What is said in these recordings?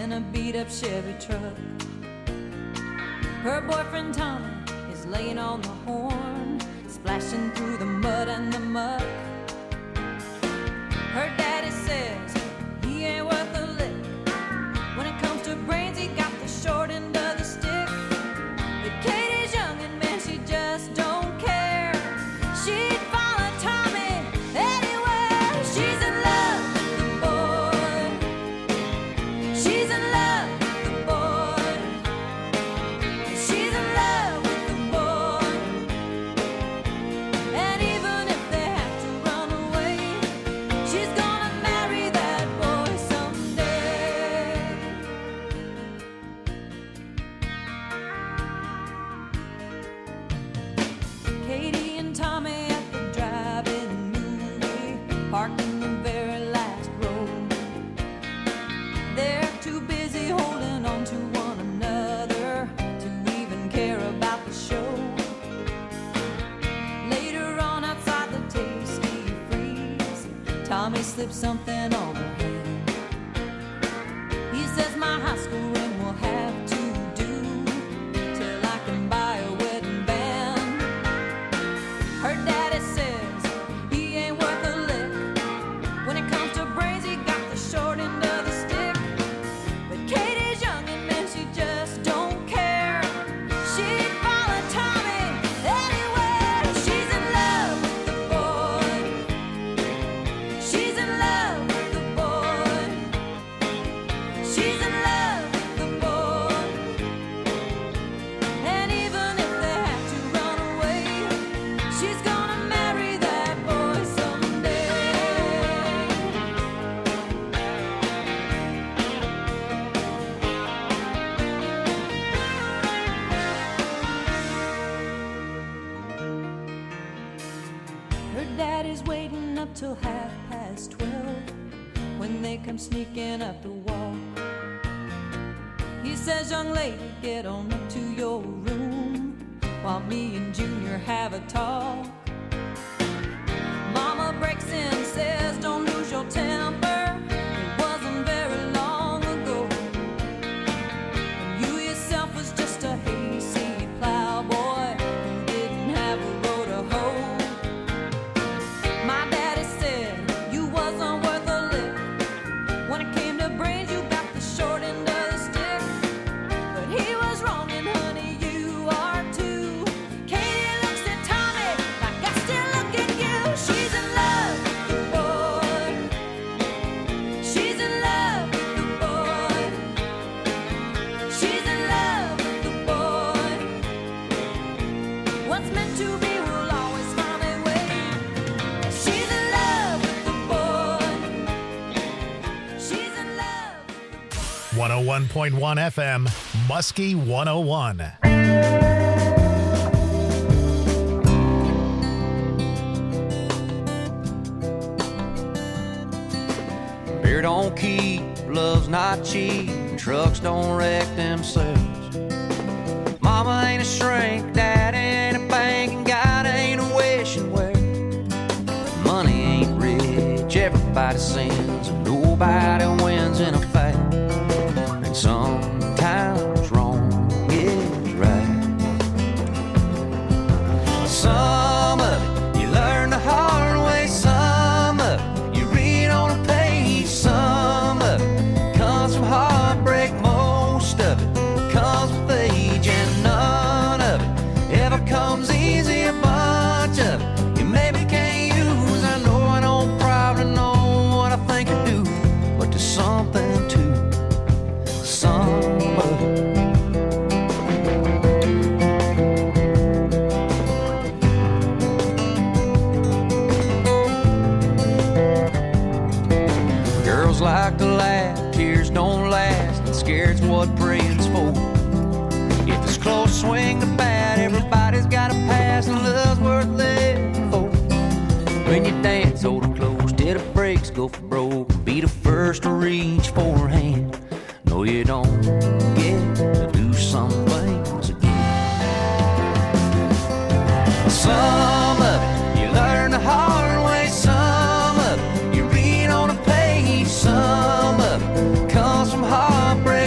in a beat-up Chevy truck. Her boyfriend Tommy is laying on the horn, splashing through the mud and the muck. Her daddy says he ain't worth a lick. When it comes to brains, he got the short end of the stick. But Katie's young and man, she just don't care. She'd follow Tommy anywhere. She's in love with the boy. She's in love with the boy. She's in love with the boy. And even if they have to run away, she's gonna marry that boy someday. Katie and Tommy at the drive-in movie, parked in the very last row. They're too busy holding on to one another to even care about the show. Later on outside the Tasty Freeze, Tommy slips something on her hand. He says my high school ring will have to do till I can buy a wedding band. Her daddy says he ain't worth a lick. When it comes to brains, he got the short end of the stick. But Katie's young and man, she just don't care. She'd follow Tommy anywhere. She's in love with the boy. She's in love with the boy. She's in love with the boy. And even if they have to run away, she's gonna marry that boy someday. Her daddy's waiting up till 12:30 when they come sneaking up the wall. He says, young lady, get on up to your room while me and Junior have a talk. Mama breaks in, says, don't lose your temper. It wasn't very long ago. And you yourself was just a hayseed plowboy who didn't have a row to hoe. My daddy said you wasn't worth a lick. When it came to brains, you got the short end of the stick. But he was wrong, and honey, you are too. Katie looks at Tommy like I still look at you. She's in love with the boy. She's in love with the boy. She's in love with the boy. What's meant to be will always find a way. She's in love with the boy. She's in love. 101.1 FM, Muskie 101. Beer don't keep, love's not cheap, trucks don't wreck themselves. Mama ain't a shrink, dad ain't a bank, and God ain't a wishing well. Money ain't rich, everybody sins, and nobody wins in a fight. And sometimes wrong is right. Some of it you learn the hard way, some of it you read on a page, some of it comes from heartbreak, most of it comes with age, and none of it ever comes easy. A bunch of it you maybe can't use. I know I don't probably know what I think I do, but there's something to some of it. Girls like to laugh, tears don't last, and scared's what praying's for. If it's close, swing the bat, everybody's got a pass, and love's worth living for. When you dance, hold it close till the brakes go for broke. Be the first to reach for her hand. No, you don't get to do some things again. Some of it you learn the hard way, some of it you read on a page, some of it comes from heartbreak.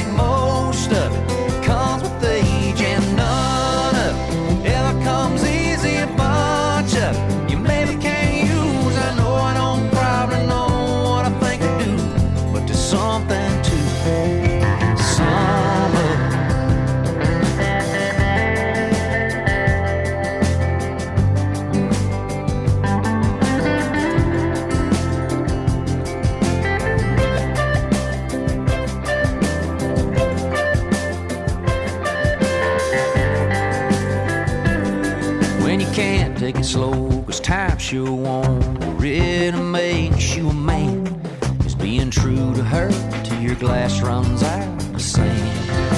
can't take it slow, 'cause time sure won't. Really makes you a man, is being true to her till your glass runs out of sand.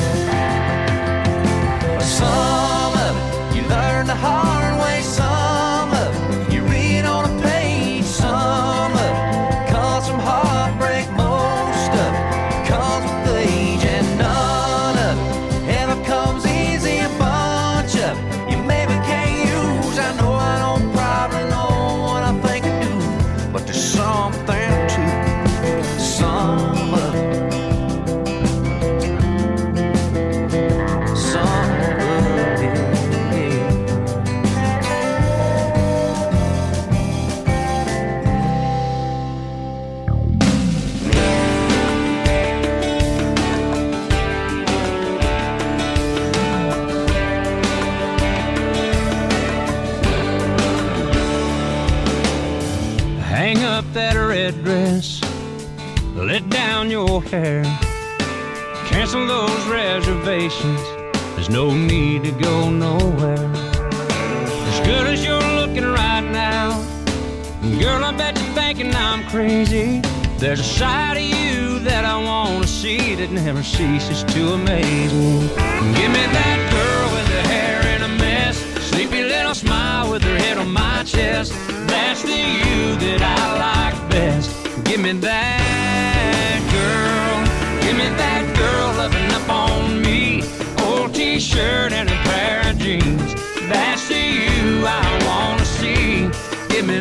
Some of it you learn the hard way, some of it you read on a page, some of it comes from heartbreak, most of it comes with age, and none of it ever comes easy. A bunch of it you maybe can't use. I know I don't probably know what I think I do, but there's something to some of it. Hang up that red dress, let down your hair, cancel those reservations, there's no need to go nowhere. As good as you're looking right now, girl, I bet you're thinking I'm crazy. There's a side of you that I want to see that never ceases to amaze me. Give me that girl with her hair in a mess, sleepy little smile with her head on my chest. That's the you that I like best. Give me that girl. Give me that girl loving up on me. Old t-shirt and a pair of jeans. That's the you I want to see. Give me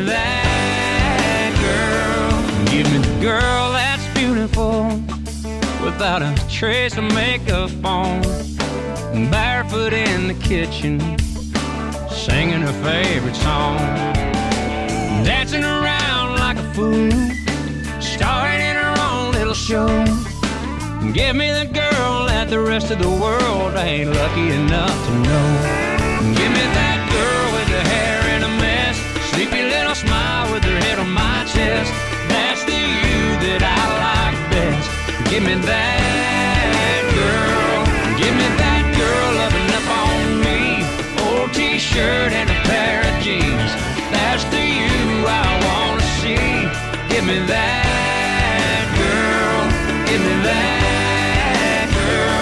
that girl. Give me the girl that's beautiful, without a trace of makeup on, barefoot in the kitchen, singing her favorite song, dancing around like a fool, starring in her own little show. Give me the girl that the rest of the world ain't lucky enough to know. Give me that girl with her hair in a mess, sleepy little smile with her head on my chest. That's the you that I like best. Give me that girl. Give me that girl loving up on me. Old t-shirt and a pair of jeans. That's the you I want to see. Give me that girl. Give me that girl.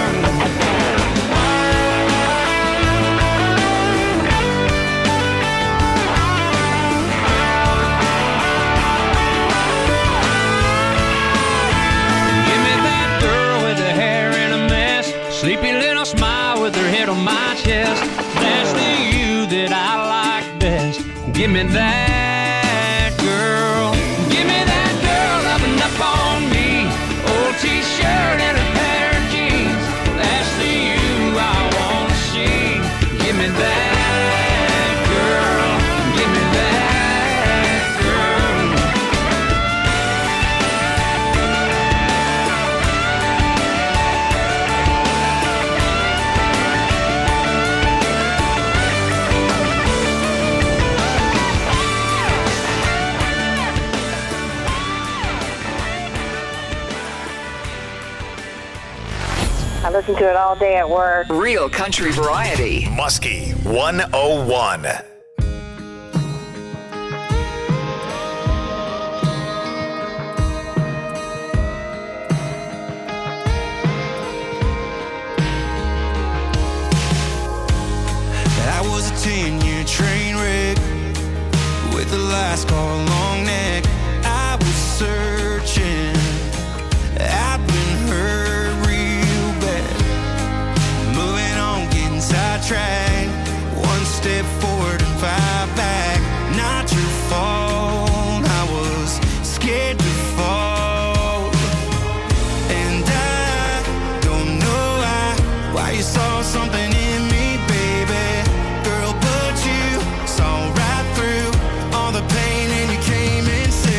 Give me that girl with her hair in a mess, sleepy little smile with her head on my chest. That's the you that I like best. Give me that girl. Give me that girl loving up on me. Old t-shirt and a pair of jeans. That's the you I want to see. Give me that girl. Give me that girl. I listen to it all day at work. Real country variety. Muskie 101. I was a 10-year train wreck with a last call long neck. I was searching, I've been hurt real bad. Moving on, getting sidetracked. One step forward and 5 back. Not your fault, I was scared to fall. And I don't know why you saw something in me, baby. Girl, but you saw right through all the pain and you came and said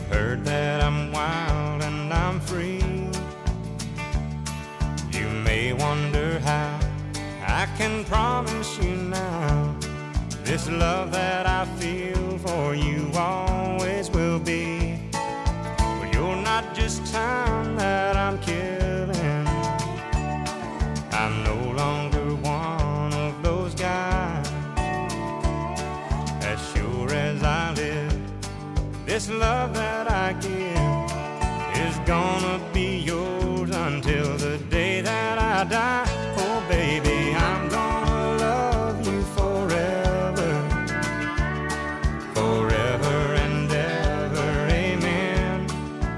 You've heard that I'm wild and I'm free. You may wonder how I can promise you now, this love that I feel for you always will be. But you're not just time that I'm killing. I'm no longer one of those guys. As sure as I live, this love that I give is gonna be yours until the day that I die. Oh baby, I'm gonna love you forever, forever and ever, amen.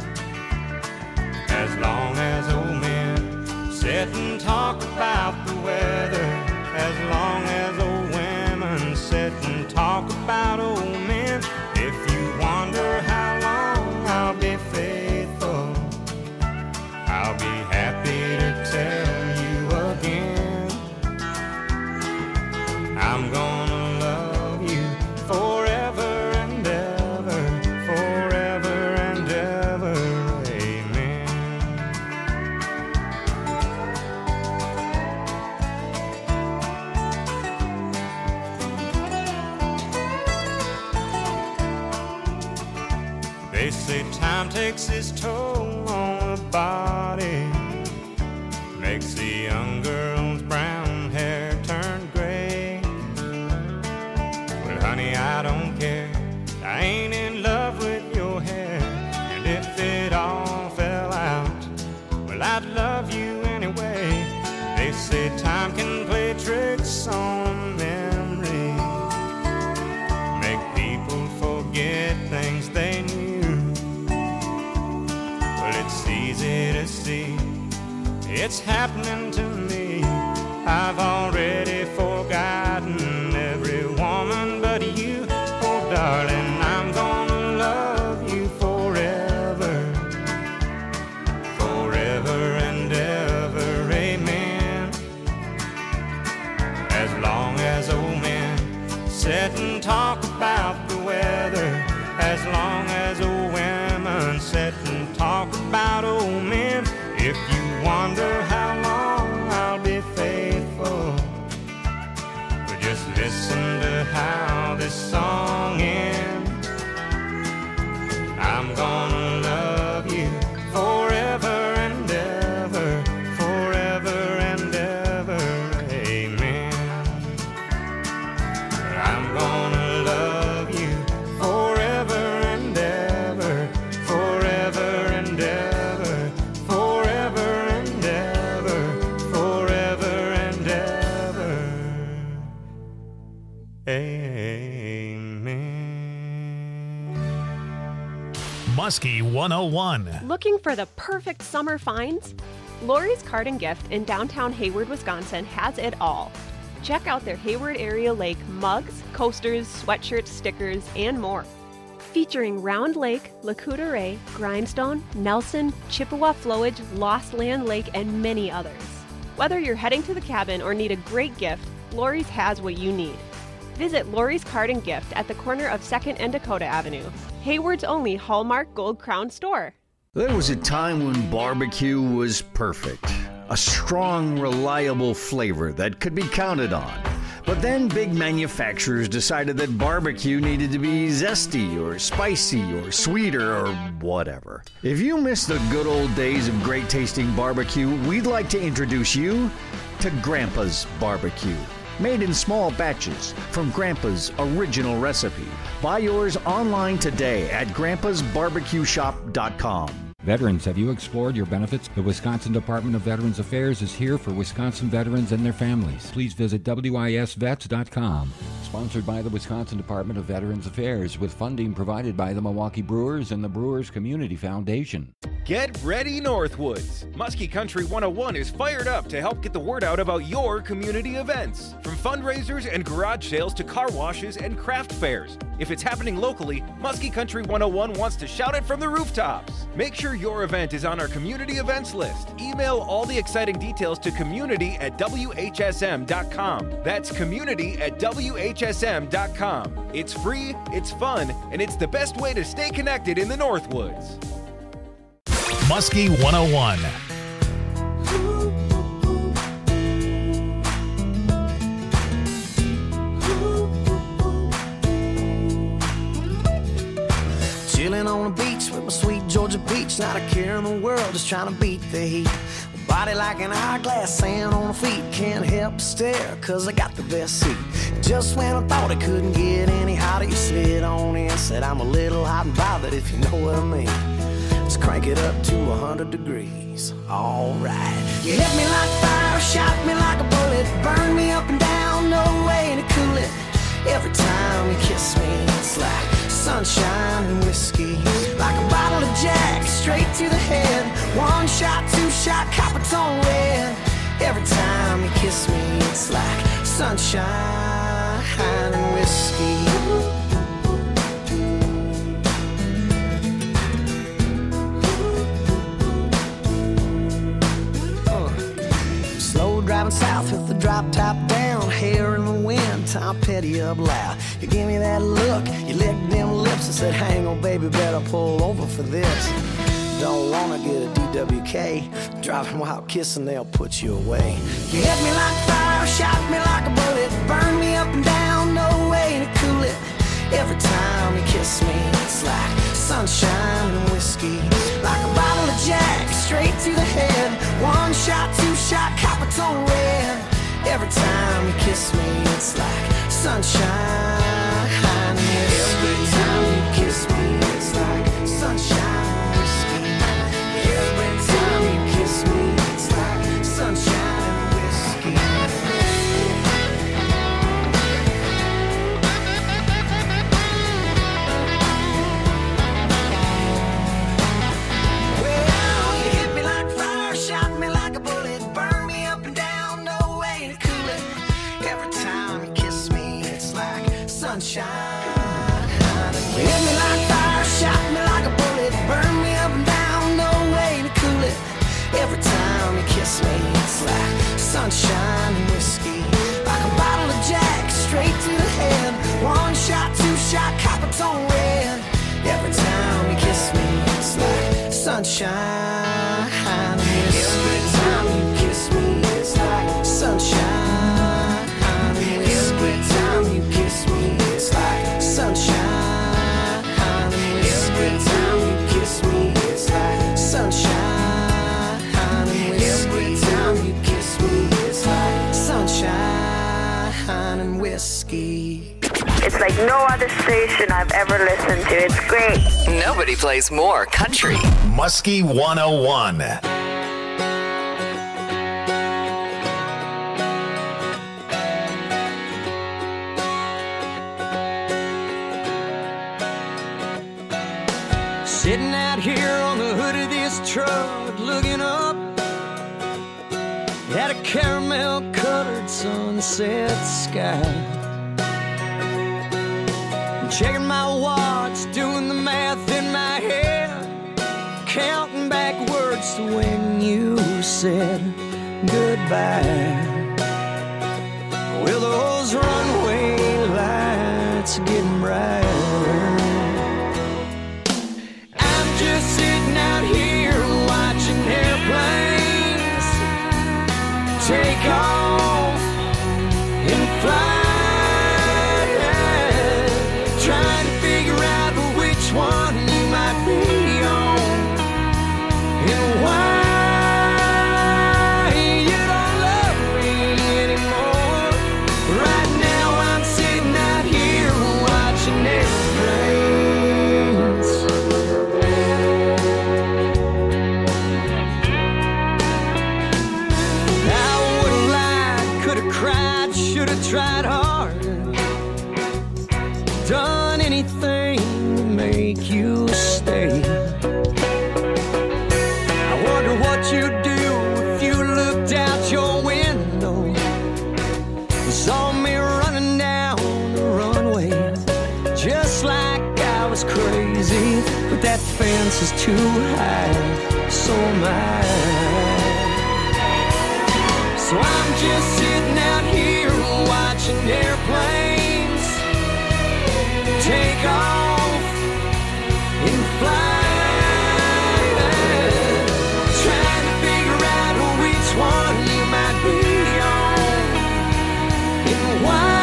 As long as old men sit and talk about the weather, as long as old women sit and talk about old men. If you wonder how long I'll be faithful, I'll be happy to tell you again. I'm gonna love you forever and ever, forever and ever, amen. They say time takes its toll on the body, makes the young girl's brown hair turn gray. Well, honey, I don't care, I ain't in love with your hair. And if it all fell out, well, I'd love you anyway. They say time can play tricks on memory, make people forget things they knew. Well, it's easy to see, it's happening to me. I've already forgotten every woman but you. Oh, darling, I'm gonna love you forever, forever and ever, amen. As long as old men sit and talk about the weather, as long as old women sit and talk about old men. If you wonder how long I'll be faithful, but just listen to how this song ends. I'm gonna love you forever and ever, forever and ever, amen. I'm gonna love you forever and ever, forever and ever, forever and ever, forever and ever, amen. Muskie 101. Looking for the perfect summer finds? Lori's Card and Gift in downtown Hayward, Wisconsin has it all. Check out their Hayward Area Lake mugs, coasters, sweatshirts, stickers, and more. Featuring Round Lake, Lac-Courte Oreille, Grindstone, Nelson, Chippewa Flowage, Lost Land Lake, and many others. Whether you're heading to the cabin or need a great gift, Lori's has what you need. Visit Lori's Card and Gift at the corner of 2nd and Dakota Avenue, Hayward's only Hallmark Gold Crown store. There was a time when barbecue was perfect. A strong, reliable flavor that could be counted on. But then big manufacturers decided that barbecue needed to be zesty or spicy or sweeter or whatever. If you miss the good old days of great tasting barbecue, we'd like to introduce you to Grandpa's Barbecue. Made in small batches from Grandpa's original recipe. Buy yours online today at grandpasbarbecueshop.com. Veterans, have you explored your benefits? The Wisconsin Department of Veterans Affairs is here for Wisconsin veterans and their families. Please visit wisvets.com. Sponsored by the Wisconsin Department of Veterans Affairs with funding provided by the Milwaukee Brewers and the Brewers Community Foundation. Get ready, Northwoods! Muskie Country 101 is fired up to help get the word out about your community events. From fundraisers and garage sales to car washes and craft fairs. If it's happening locally, Muskie Country 101 wants to shout it from the rooftops. Make sure your event is on our community events list. Email all the exciting details to community@whsm.com. That's community@whsm.com. It's free, it's fun, and it's the best way to stay connected in the Northwoods. Muskie 101. Chilling on the beach with my sweet Georgia peach, not a care in the world, just trying to beat the heat. Body like an hourglass, sand on the feet, can't help but stare, cause I got the best seat. Just when I thought it couldn't get any hotter, you slid on in, said I'm a little hot and bothered, if you know what I mean. Let's crank it up to 100 degrees, alright. You hit me like fire, shot me like a bullet, burn me up and down, no way to cool it. Every time you kiss me, it's like sunshine and whiskey. Like a bottle of Jack, straight to the head. One shot, two shot, copper tone red. Every time you kiss me, it's like sunshine and whiskey. Driving south with the drop top down, hair in the wind, Tom Petty up loud. You give me that look, you licked them lips and said, hang on baby, better pull over for this. Don't wanna get a DWK, driving while kissing, they'll put you away. You hit me like fire, shot me like a bullet, burn me up and down, no way to cool it. Every time you kiss me, it's like sunshine and whiskey. Like a bottle of Jack, straight to the head. One shot, two shot, copper tone red. Every time you kiss me, it's like sunshine and whiskey. Every time you kiss me, it's like sunshine and whiskey. Every time you kiss me, it's like sunshine and whiskey. Sunshine. You hit me like fire, shot me like a bullet, burn me up and down, no way to cool it. Every time you kiss me, it's like sunshine and whiskey. Like a bottle of Jack, straight to the head. One shot, two shot, copper tone red. Every time you kiss me, it's like sunshine and whiskey. Every time you kiss me, it's like sunshine and whiskey. Every time you kiss me, it's like sunshine and whiskey. Every time you kiss me, it's like sunshine and whiskey. Every time you kiss me, it's like sunshine and whiskey. It's like no other station I've ever listened to. It's great. Nobody plays more country. Muskie 101. Sitting out here on the hood of this truck, looking up at a caramel-colored sunset sky. Checking my watch, doing the math in my head, counting backwards to when you said goodbye. Well, those runway lights are getting brighter. I'm just sitting out here watching airplanes take off and fly. Trying to figure out which one you might be on and why you don't love me anymore. Right now I'm sitting out here watching airplanes. I would've lied, could've cried, should've tried harder, done anything to make you stay. safe, but that fence is too high, so am I. So I'm just sitting out here watching airplanes take off and fly, trying to figure out which one you might be on and why.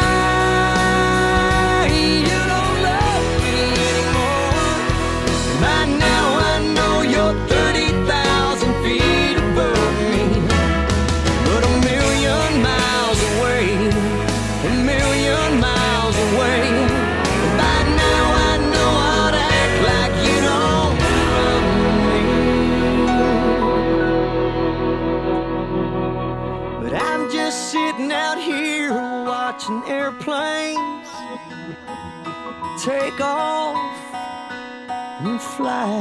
Airplanes take off and fly.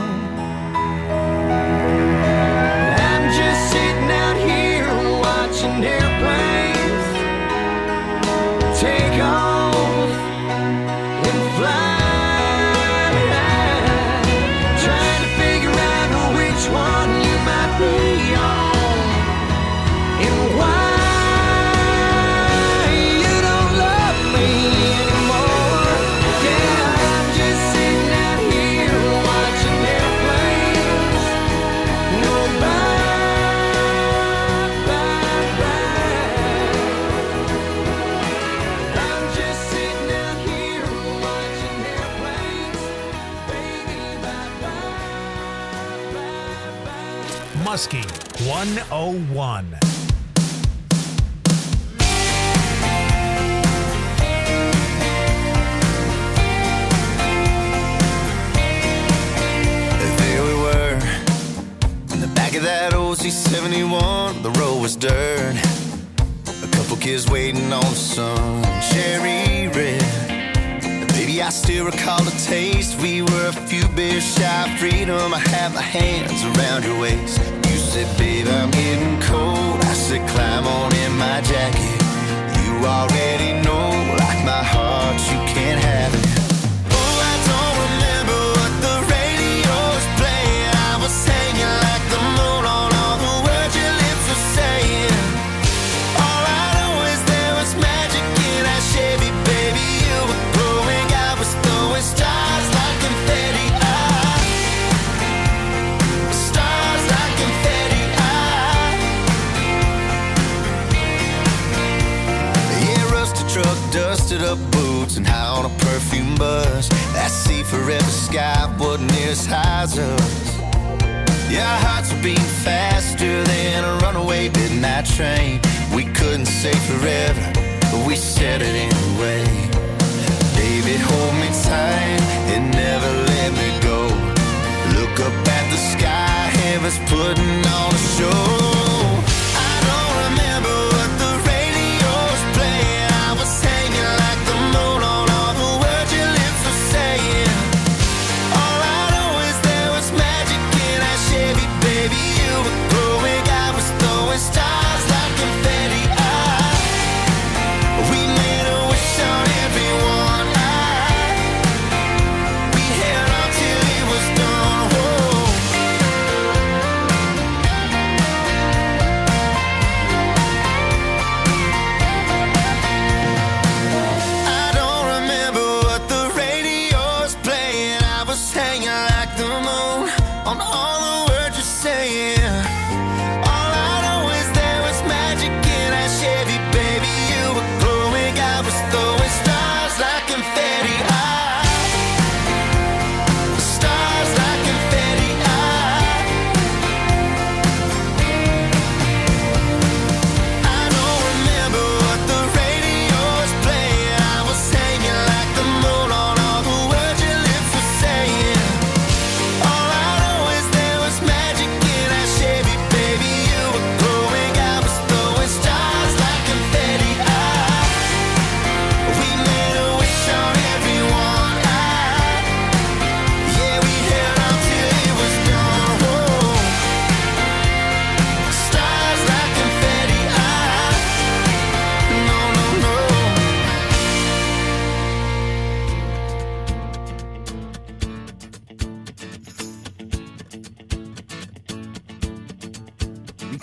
I'm just sitting out here watching airplanes take off and fly, trying to figure out which one you might be on and why. Muskie 101. There we were, in the back of that old C71. The road was dirt, a couple kids waiting on the sun, cherry red. Baby, I still recall the taste. We were a few beers shy of freedom. I had my hands around your waist. You said, babe, I'm getting cold. I said, climb on in my jacket. You already know, like my heart, you can't have it. Oh, I don't remember what the radio was playing. I was hanging like the moon on all the words your lips were saying. All I know is there was magic in that Chevy, baby. You were glowing, I was throwing stars like confetti. Stars like confetti. Yeah, rusted truck, dusted up boots, and high on a perfume bus. That sea forever sky wasn't near as high as us. Yeah, our hearts were beating faster than a runaway midnight train. We couldn't say forever, but we said it anyway. Baby, hold me tight and never let me go. Look up at the sky, heaven's putting on a show. I don't remember what the radio was playing. I was hanging like the moon on all the words your lips were saying. All I know is there was magic in that Chevy, baby. You were glowing, I was throwing stars like confetti. We made a wish on everyone. We held on till it was done. Whoa. I don't remember what the radio was playing. I was hanging like the moon on all the words you're saying. All I know is there was magic in that Chevy, baby. You were glowing, I was throwing stars like confetti. Stars like confetti. I don't remember what the radio was playing. I was hanging like the moon on all the words your lips were saying. All I know is there was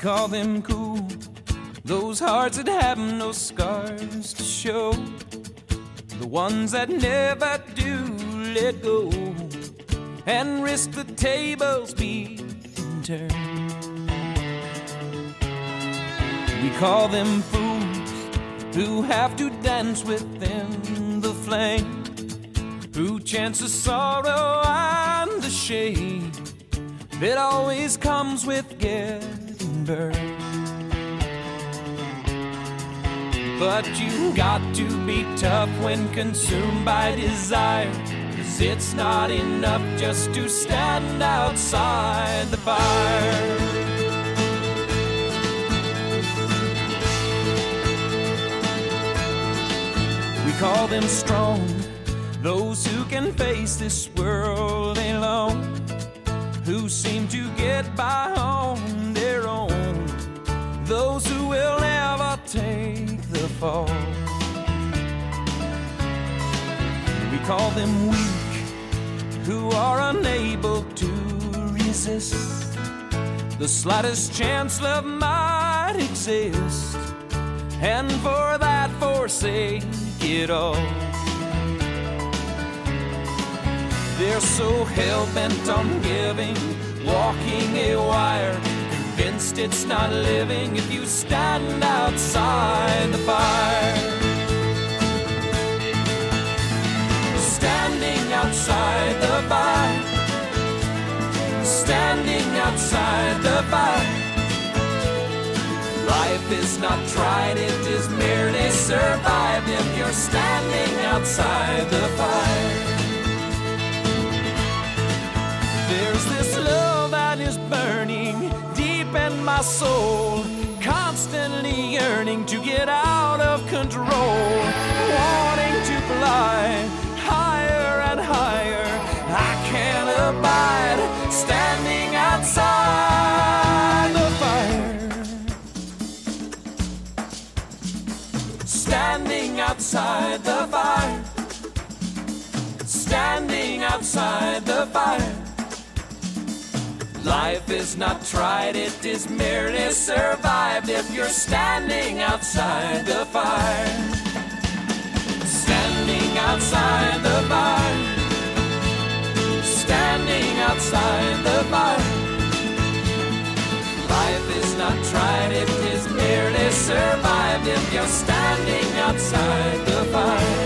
call them cool, those hearts that have no scars to show, the ones that never do let go and risk the tables being turned. We call them fools who have to dance within the flame, who chance the sorrow and the shame that always comes with getting burned. But you got to be tough when consumed by desire, 'cause it's not enough just to stand outside the fire. We call them strong, those who can face this world alone, who seem to get by on their own, those who will never take the fall. We call them weak, who are unable to resist the slightest chance love might exist, and for that forsake it all. They're so hell-bent on giving, walking a wire, convinced it's not living if you stand outside the fire. Standing outside the fire, standing outside the fire. Life is not tried, it is merely survived if you're standing outside the fire. There's this love that is burning deep in my soul, constantly yearning to get out of control, wanting to fly higher and higher. I can't abide standing outside the fire. Standing outside the fire, standing outside the fire. Life is not tried, it is merely survived if you're standing outside the fire. Standing outside the fire, standing outside the fire. Life is not tried, it is merely survived if you're standing outside the fire.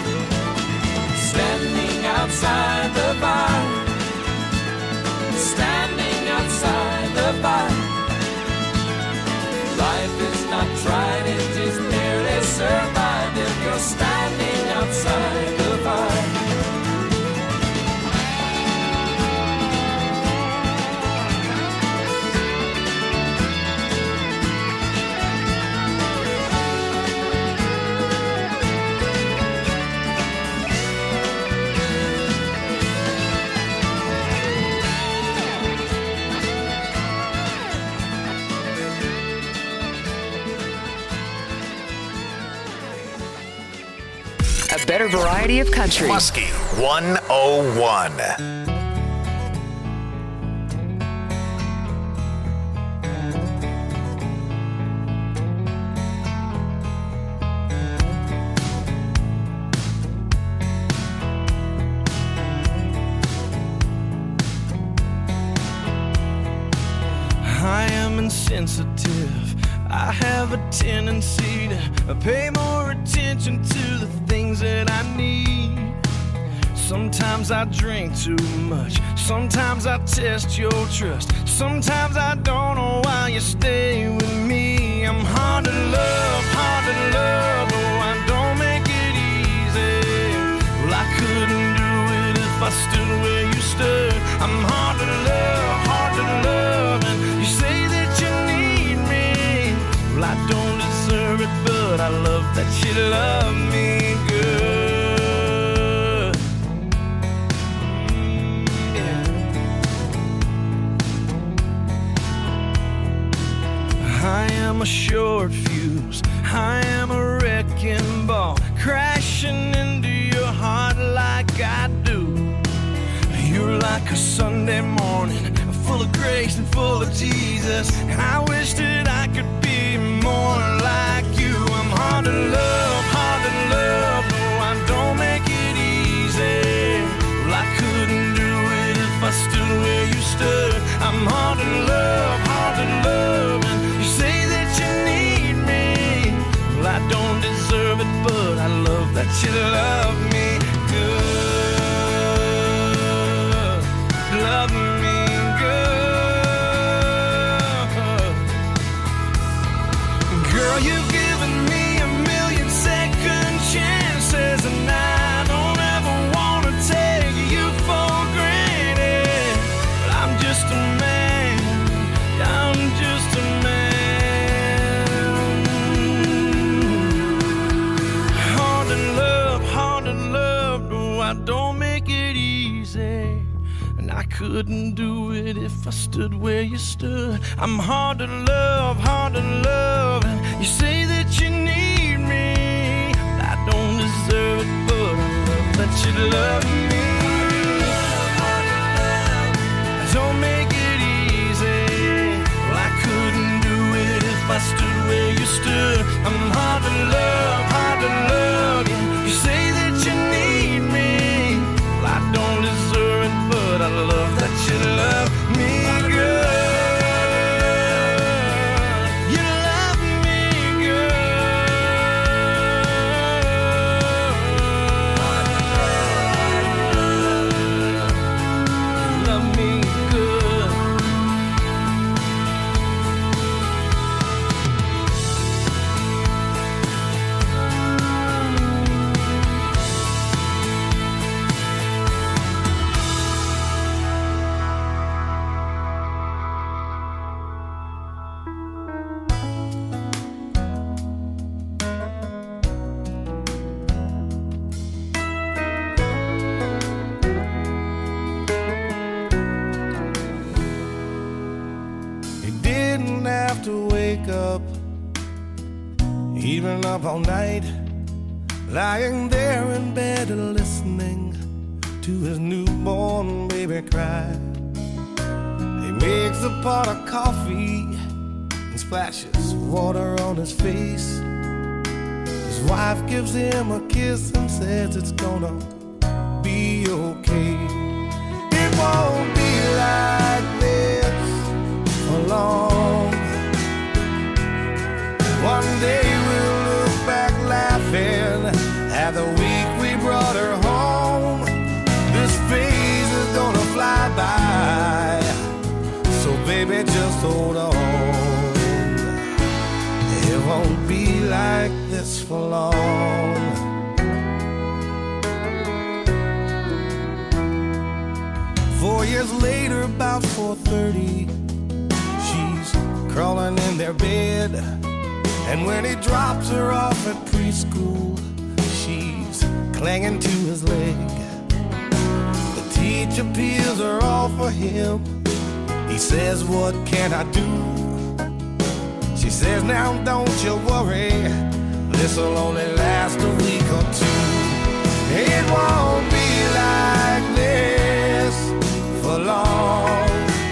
Standing outside the fire, standing outside the fire. Life is not tried, it is merely survived if you're standing outside the fire. A better variety of country. Muskie 101. I am insensitive. I have a tendency to pay more attention to the things that I need. Sometimes I drink too much. Sometimes I test your trust. Sometimes I don't know why you stay with me. I'm hard to love, oh, I don't make it easy. Well, I couldn't do it if I stood where you stood. I'm hard to love, and you say that you need me. Well, I don't deserve it, but I love that you love me good. Yeah. I am a short fuse, I am a wrecking ball, crashing into your heart like I do. You're like a Sunday morning, full of grace and full of Jesus. And I wish that I could be more like you. I'm hard to love, no, I don't make it easy. Well, I couldn't do it if I stood where you stood. I'm hard to love, and you say that you need me. Well, I don't deserve it, but I love that you love me good. Love me good. Girl, you've given me a million second chances, and I don't ever want to take you for granted. But I'm just a man, I'm just a man. Hard to love, no, I don't make it easy. And I couldn't do it if I stood where you stood. I'm hard to love, and you say that you need me. I don't deserve it, but I love that you love me. Don't make it easy. Well, I couldn't do it if I stood where you stood. I'm hard to love, yeah. You say that you need me. Well, I don't deserve it, but I love that you love me good. You love me good. Love me good. You didn't have to wake up, even up all night, lying there in bed and listening to his newborn baby cry. He makes a pot of coffee and splashes water on his face. His wife gives him a kiss and says it's gonna be okay. It won't be like this for long. One day we'll look back laughing at the week we brought her home. This phase is gonna fly by, so baby just hold on. It won't be like this for long. 4 years later, about 4:30, she's crawling in their bed. And when he drops her off at preschool, she's clinging to his leg. The teacher peels her off for him. He says, what can I do? She says, now don't you worry, this'll only last a week or two. It won't be like this for long.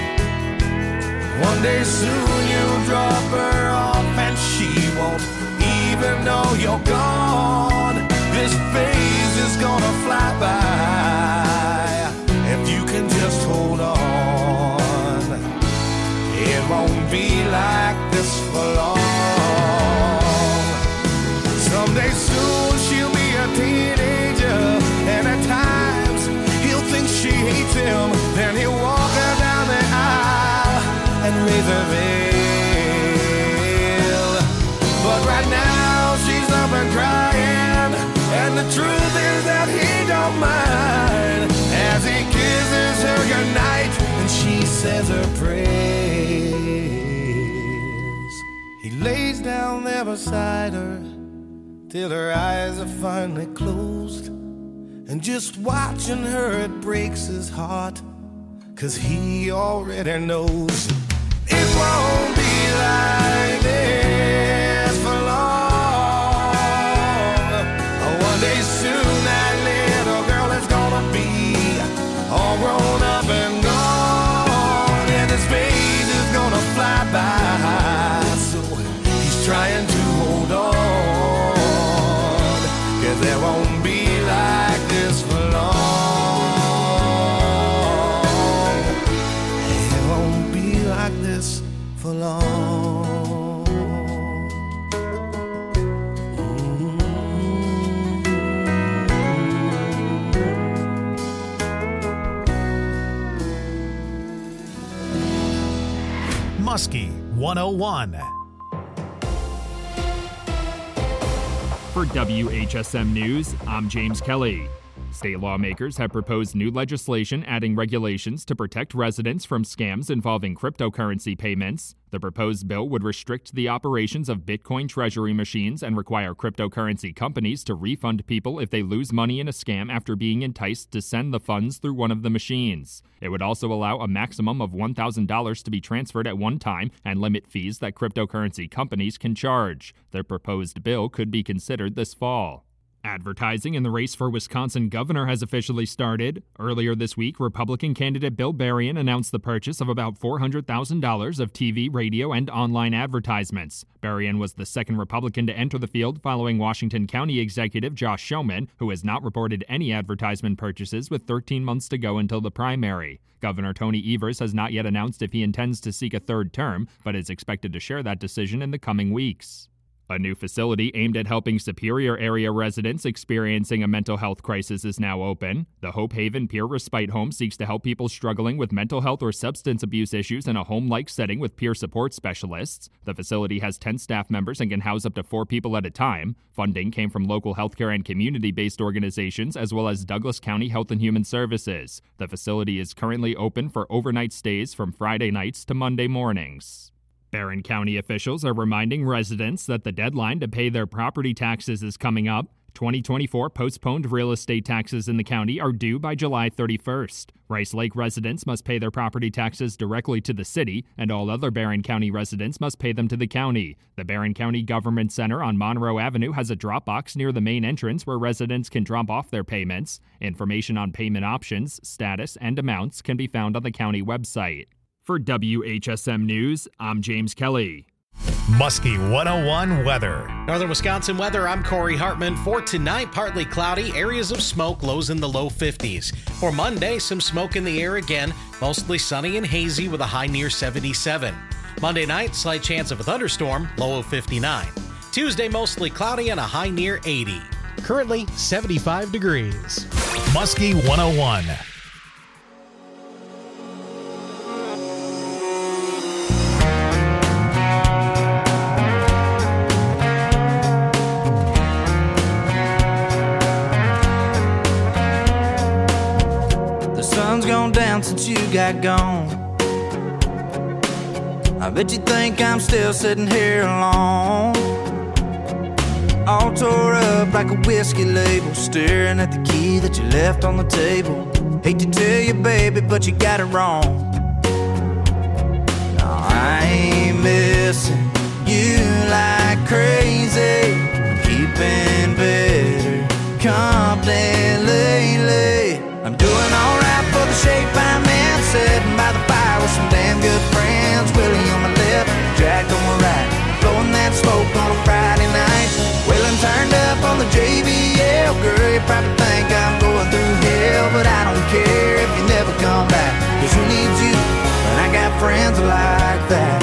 One day soon you'll drop her off and she won't even know you're gone. This phase is gonna fly by if you can just hold on. It won't be like this for long. Someday soon she'll be a teenager, and at times he'll think she hates him. Then he'll walk her down the aisle and raise her veil. But right now she's up and crying, and the truth is that he don't mind as he kisses her goodnight and she says her prayers. He lays down there beside her till her eyes are finally closed, and just watching her it breaks his heart, 'cause he already knows it won't be like this for long. One day soon that little girl is gonna be all grown up and gone. And this for long. Muskie 101. For WHSM News, I'm James Kelly. State lawmakers have proposed new legislation adding regulations to protect residents from scams involving cryptocurrency payments. The proposed bill would restrict the operations of Bitcoin treasury machines and require cryptocurrency companies to refund people if they lose money in a scam after being enticed to send the funds through one of the machines. It would also allow a maximum of $1,000 to be transferred at one time and limit fees that cryptocurrency companies can charge. The proposed bill could be considered this fall. Advertising in the race for Wisconsin governor has officially started. Earlier this week, Republican candidate Bill Berrien announced the purchase of about $400,000 of TV, radio, and online advertisements. Berrien was the second Republican to enter the field following Washington County Executive Josh Showman, who has not reported any advertisement purchases with 13 months to go until the primary. Governor Tony Evers has not yet announced if he intends to seek a third term, but is expected to share that decision in the coming weeks. A new facility aimed at helping Superior area residents experiencing a mental health crisis is now open. The Hope Haven Peer Respite Home seeks to help people struggling with mental health or substance abuse issues in a home-like setting with peer support specialists. The facility has 10 staff members and can house up to 4 people at a time. Funding came from local healthcare and community-based organizations as well as Douglas County Health and Human Services. The facility is currently open for overnight stays from Friday nights to Monday mornings. Barron County officials are reminding residents that the deadline to pay their property taxes is coming up. 2024 postponed real estate taxes in the county are due by July 31st. Rice Lake residents must pay their property taxes directly to the city, and all other Barron County residents must pay them to the county. The Barron County Government Center on Monroe Avenue has a drop box near the main entrance where residents can drop off their payments. Information on payment options, status, and amounts can be found on the county website. For WHSM News, I'm James Kelly. Muskie 101 weather. Northern Wisconsin weather, I'm Corey Hartman. For tonight, partly cloudy, areas of smoke, lows in the low 50s. For Monday, some smoke in the air again, mostly sunny and hazy with a high near 77. Monday night, slight chance of a thunderstorm, low of 59. Tuesday, mostly cloudy and a high near 80. Currently, 75 degrees. Muskie 101. Sun's gone down since you got gone. I bet you think I'm still sitting here alone, all tore up like a whiskey label, staring at the key that you left on the table. Hate to tell you, baby, but you got it wrong. No, I ain't missing you like crazy, keeping better company lately. I'm doing alright for the shape I'm in, sitting by the fire with some damn good friends. Willie on my left, Jack on my right, blowing that smoke on a Friday night. Wheeling turned up on the JBL, girl, you probably think I'm going through hell, but I don't care if you never come back, 'cause who needs you when I got friends like that?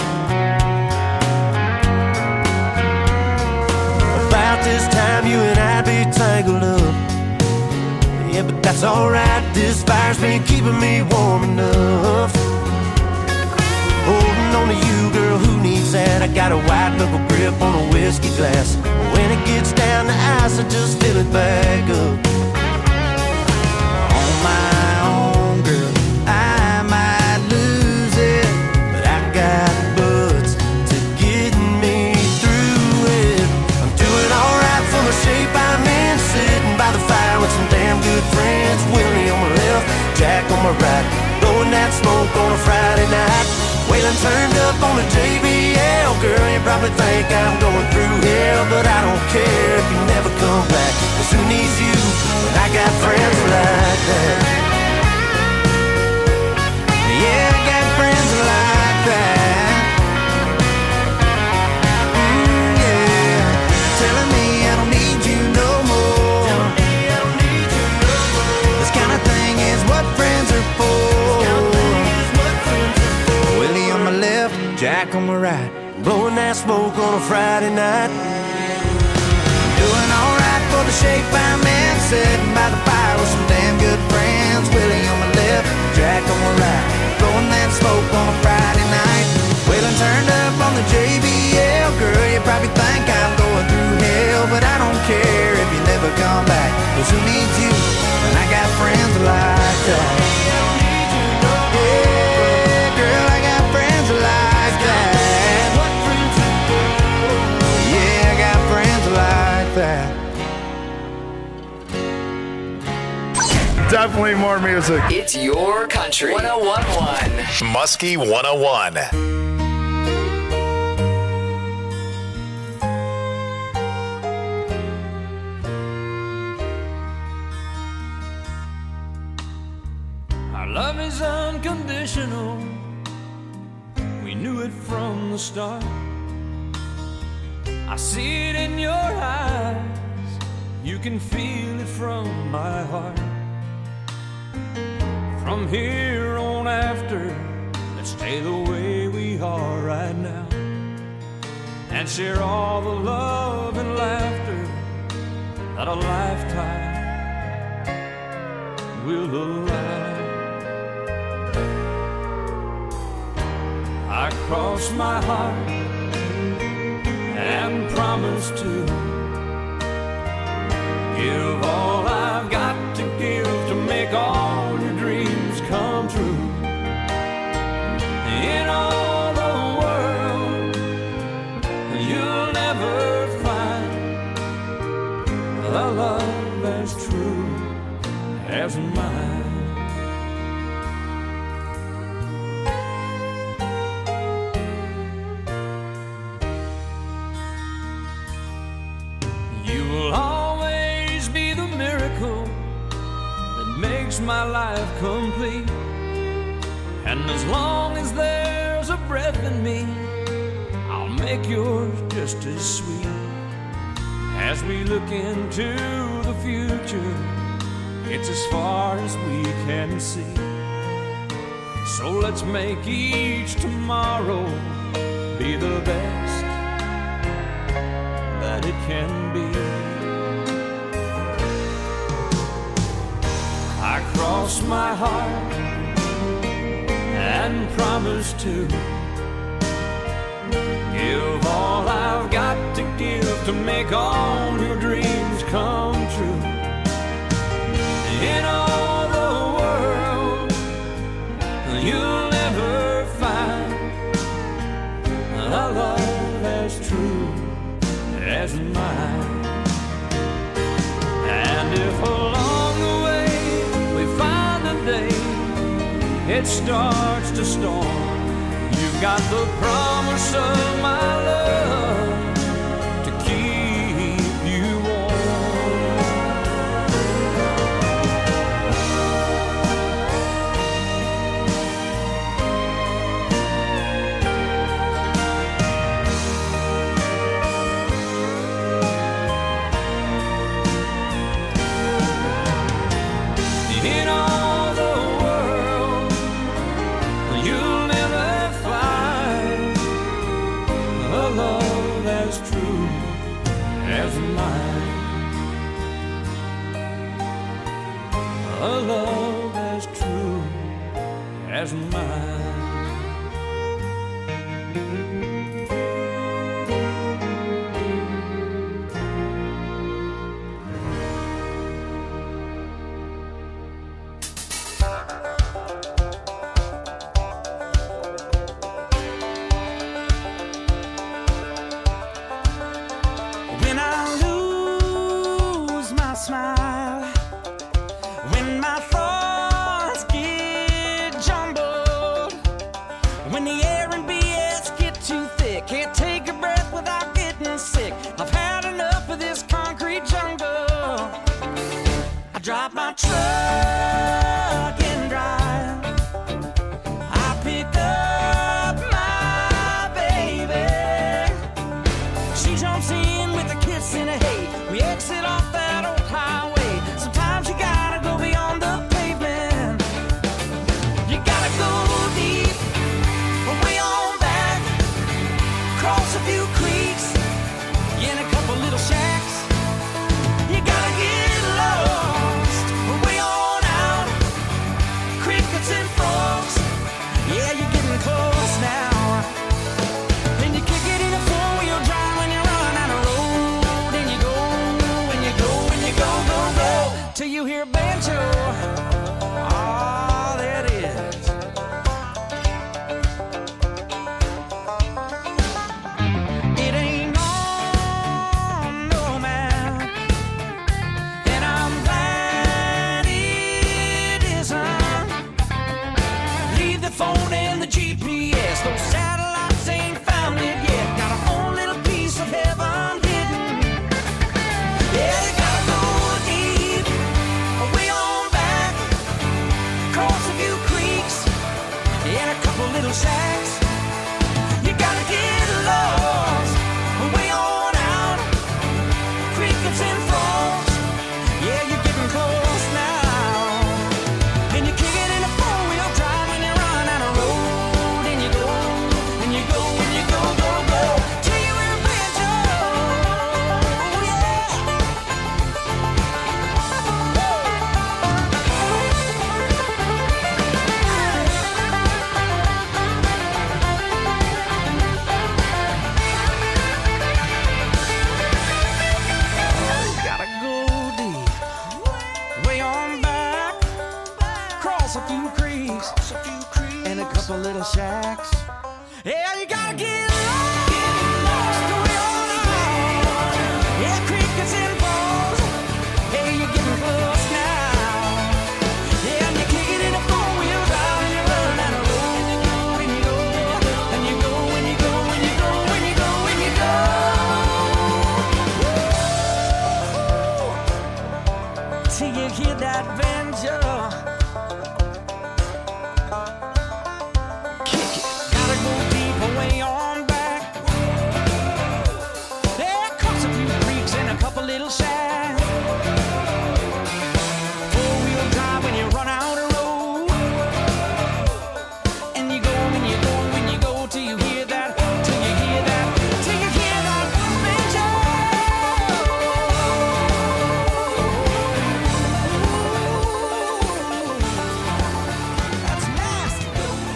About this time you and I'd be tangled up, yeah, but that's alright, this fire's been keeping me warm enough. Holding on to you, girl, who needs that? I got a white knuckle grip on a whiskey glass. When it gets down to ice, I just fill it back up. On my own, girl, I might lose it, but I got buds to get me through it. I'm doing alright for the shape I'm in, sitting by the fire with some damn good friends. Willie on my left, Jack on my right, blowing that smoke on a Friday night. Waylon turned up on the JBL, girl, you probably think I'm going through hell, but I don't care if you never come back, 'cause who needs you when I got friends like that? Yeah, I got friends like that. Yeah, telling me I don't need you no more. This kind of thing is what friends are for. Willie on my left, Jack on my right, blowing that smoke on a Friday night. Doing alright for the shape I'm in, sitting by the fire with some damn good friends. Willie on my left, Jack on my right, blowing that smoke on a Friday night. Waylon turned up on the JBL. Girl, you probably think I'm going through hell, but I don't care if you never come back, 'cause who needs you when I got friends like that? Yeah, girl, I got friends like that. Yeah, I got friends like that. Definitely more music. It's your country. 101.1 Muskie 101. Our love is unconditional. We knew it from the start. I see it in your eyes. You can feel it from my heart. From here on after, let's stay the way we are right now, and share all the love and laughter that a lifetime will allow. I cross my heart and promise to give all I've got to give to make all your dreams come true. In all the world, you'll never find a love as true as mine. You will always be the miracle that makes my life complete. And as long as there's a breath in me, I'll make yours just as sweet. As we look into the future, it's as far as we can see. So let's make each tomorrow be the best that it can be. I cross my heart and promise to give all I've got to give to make all your dreams come true. In all the world, you'll never find a love as true as mine. And if along the way we find a day it starts to storm, you've got the promise of my love to keep you in all the world, you'll never find a love as true as mine. A love as true as mine. When I lose my smile, when my thoughts get jumbled, when the air and BS get couple little shacks. You gotta get lost, way on out, crickets and frogs. Yeah, you're getting close now. And you kick it in a four-wheel drive when you run out of road. And you go, and you go, and you go, go, go, till you're in a banjo. Gotta go deep, way on back, cross a few creeks, and a couple little shacks. Yeah, you gotta get lost, way on out. Yeah, crickets and balls. Hey, you're getting close now. Yeah, and you kick it in a four-wheel drive, and you run down the road, and you go, and you go, and you go, and you go, and you go, and you go, and you go. Till you hear that banjo. Kick it. Gotta go deep, way on back. There comes a few creeks and a couple little shacks. Four-wheel drive when you run out of road. And you go, and you go, and you go till you hear that, till you hear that, till you hear that banjo. That's nasty.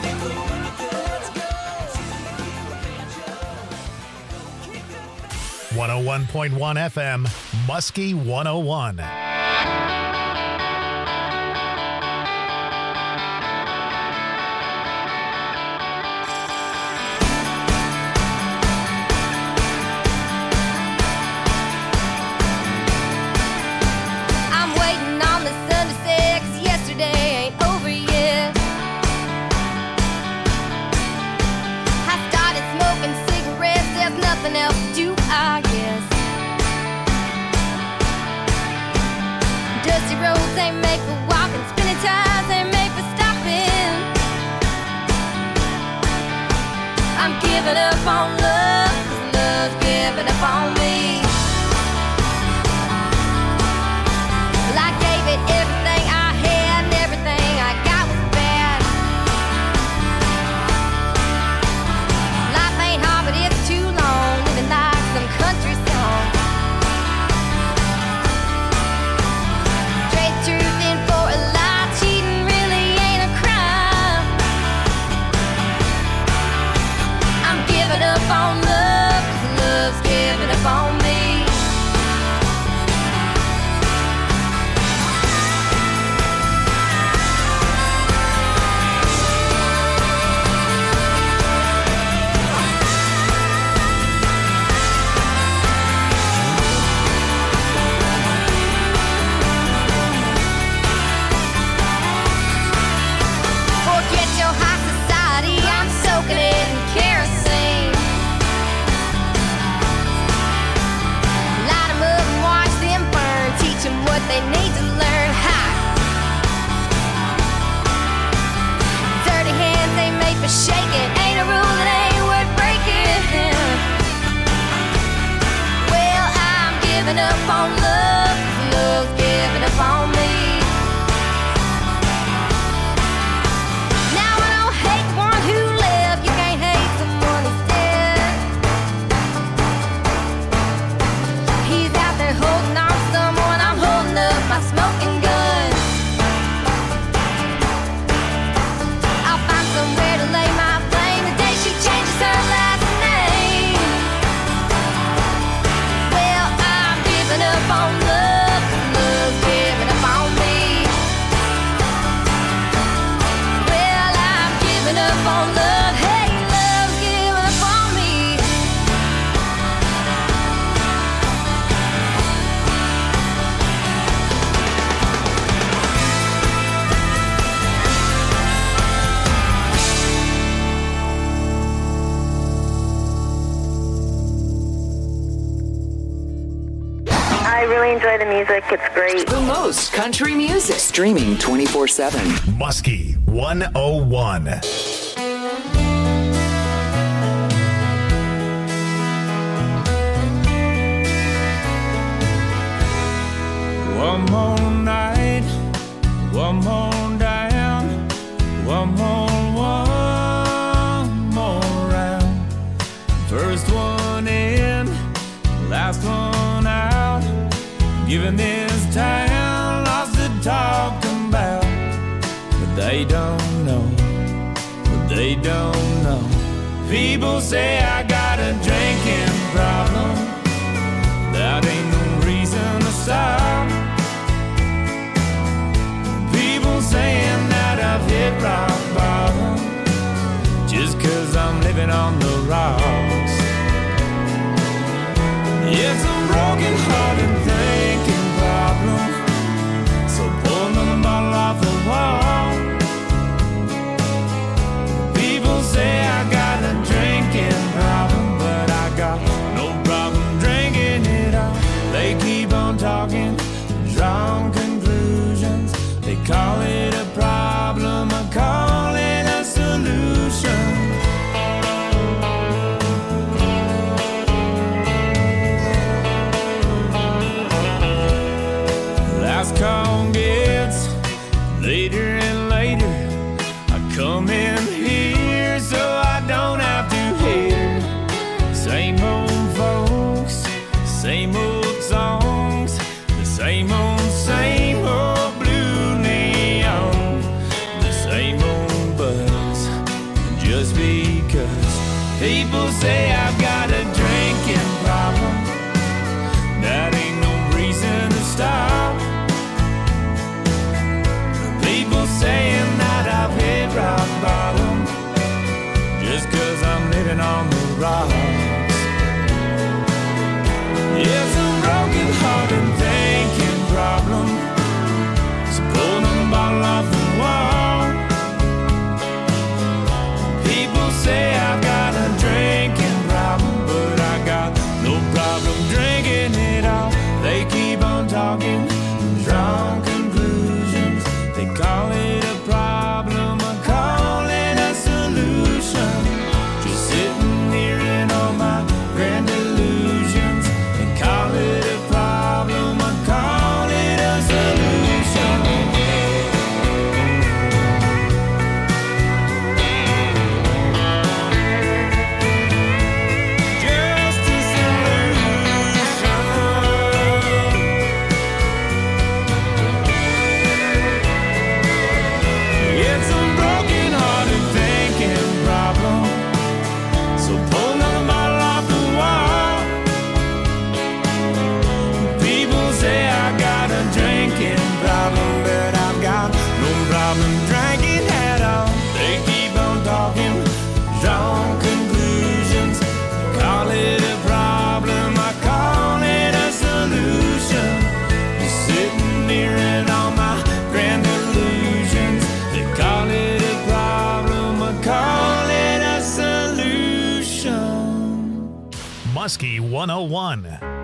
101.1 FM, Muskie 101. I'm waiting on the sun to set, 'cause yesterday ain't over yet. I started smoking cigarettes, there's nothing else to do, I guess. Dusty roads ain't made for walking, spinning tires ain't made for stopping. I'm giving up on love, 'cause love's giving up on me. Well, I gave it everything I had, and everything I got was bad. Life ain't hard, but it's too long, living like some country song. Trade truth in for a lie, cheating really ain't a crime. I'm giving up on love, 'cause love's giving up on me. Forget your high society, I'm soaking it in kerosene. Light 'em up and watch them burn, teach 'em what they need to learn. Ha! Dirty hands ain't made for shaking, ain't a rule that ain't worth breaking. Well, I'm giving up on love, 'cause love's giving up on me. Now I don't hate the one who left, you can't hate someone who's dead. He's out there holding on to someone, I'm holding up my smoking gun. I'll find somewhere to lay my flame the day she changes her last name. Well, I'm giving up on love, 'cause love's giving up on me. Well, I'm giving up on love, hey, love's giving up on me. I really enjoy the music. It's great. The most country music. Streaming 24/7. Muskie 101. Given this town lots to talk about, but they don't know, they don't know. People say I got a drinking problem, that ain't no reason to stop. People saying that I've hit rock bottom, just 'cause I'm living on the rocks. It's a broken hearted thinking problem, so pull another bottle off the wall. People say I got a drinking problem, but I got no problem drinking it all. They keep on talking, drawing conclusions. They call it a problem, I call it a solution. Last call gets later and later. I come in here so I don't have to hear same old folks, same old songs, the same old blue neon, the same old buzz. Just because people say I've got a drinking problem, that ain't no reason to stop. People saying that I've hit rock bottom, just 'cause I'm living on the rocks. It's a broken hearted thinking problem, so pull the bottle off the wall. People say I've got a drinking problem, but I got no problem drinking it all. They keep on talking, drawing conclusions. They call it a problem, I call it a solution. Just sitting here in all my grand illusions. They call it a problem, I call it a solution. Just a solution. It's a broken hearted thinking problem, so pull another bottle off the wall. People say I got a drinking problem, but I've got no problem drinking at all. They keep on talking, drawing conclusions. Call it a problem, I call it a solution. Just sitting here in all my grand illusions. They call it a problem, I call it a solution. Muskie 101.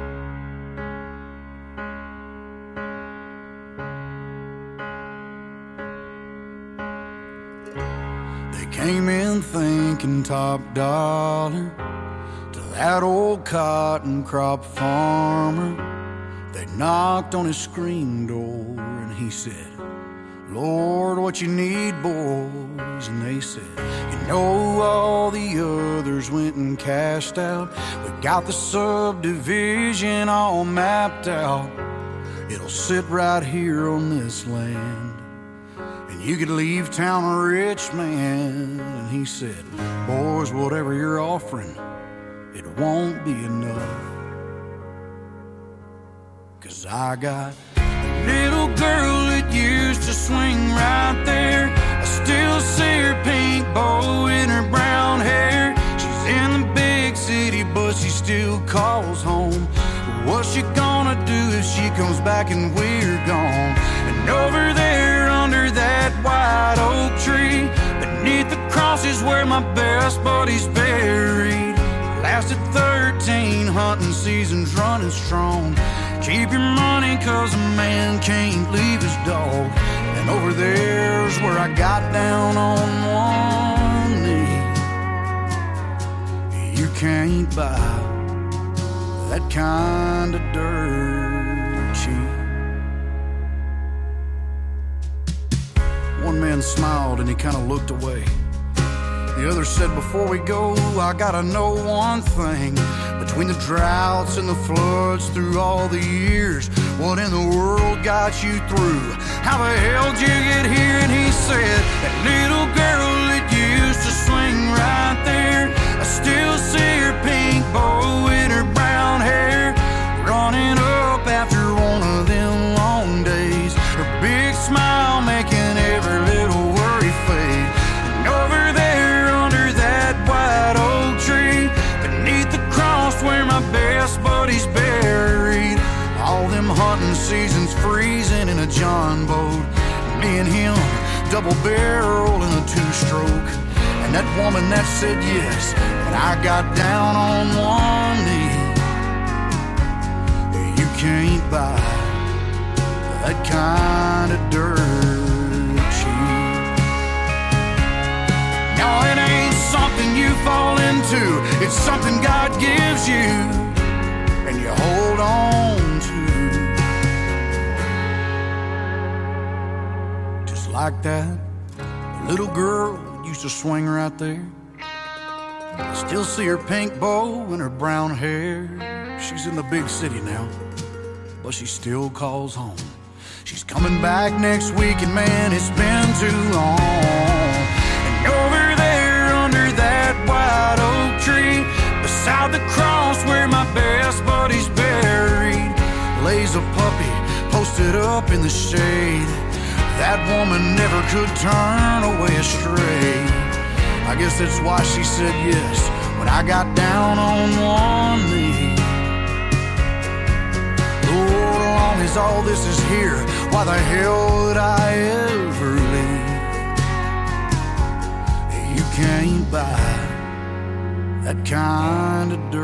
They came in thinking top dollar to that old cotton crop farmer. They knocked on his screen door and he said, Lord, what you need, boys? And they said, you know, all the others went and cashed out. We got the subdivision all mapped out. It'll sit right here on this land, and you could leave town a rich man. And he said, boys, whatever you're offering, it won't be enough. 'Cause I got a little girl that used to swing right there. I still see her pink bow in her brown hair. She's in the big city, but she still calls home. What's she gonna do if she comes back and we're gone? And over there under that white oak tree, beneath the cross is where my best buddy's buried. Lasted 13 hunting seasons running strong. Keep your money 'cause a man can't leave his dog. And over there's where I got down on one knee. You can't buy that kind of dirt cheap. One man smiled and he kind of looked away. The other said, before we go, I gotta know one thing. Between the droughts and the floods through all the years, what in the world got you through? How the hell did you get here? And he said, that little girl that used to swing right there, I still see her pink bow in her brown hair, running up after one of them long days, her big smile making every little worry fade. And over there under that white oak tree, beneath the cross where my best buddy's buried, all them hunting seasons freezing in a John boat, me and him double barrel in a two-stroke. And that woman that said yes, when I got down on one knee, you can't buy that kind of dirt cheap. No, it ain't something you fall into, it's something God gives you and you hold on to. Just like that little girl used to swing right there. I still see her pink bow and her brown hair. She's in the big city now, but she still calls home. She's coming back next week, and man, it's been too long. And over there under that white oak tree, beside the cross where my best buddy's buried, lays a puppy posted up in the shade. That woman never could turn away astray. I guess that's why she said yes when I got down on one knee. Lord, long as all this is here, why the hell would I ever leave? You can't buy that kind of